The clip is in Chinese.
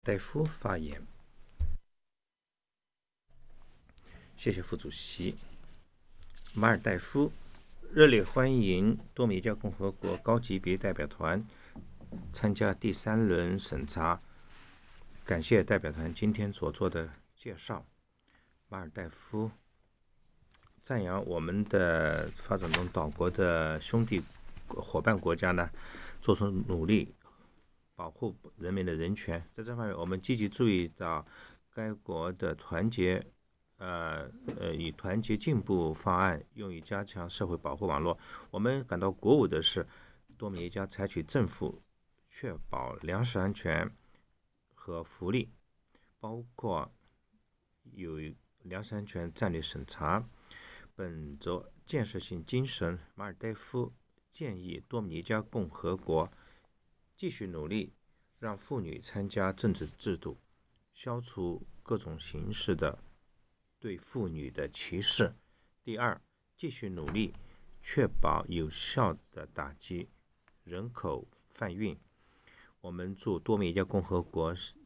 代夫发言。谢谢副主席。马尔代夫热烈欢迎多米尼加共和国高级别代表团参加第3轮审查，感谢代表团今天所做的介绍。马尔代夫赞扬我们的发展中岛国的兄弟伙伴国家呢，做出努力保护人民的人权。在这方面，我们积极注意到该国的团结以团结进步方案用于加强社会保护网络。我们感到鼓舞的是，多米尼加采取政府确保粮食安全和福利，包括有粮食安全战略审查。本着建设性精神，马尔代夫建议多米尼加共和国继续努力让妇女参加政治制度，消除各种形式的对妇女的歧视。第二，继续努力确保有效的打击人口贩运。我们祝多米尼加共和国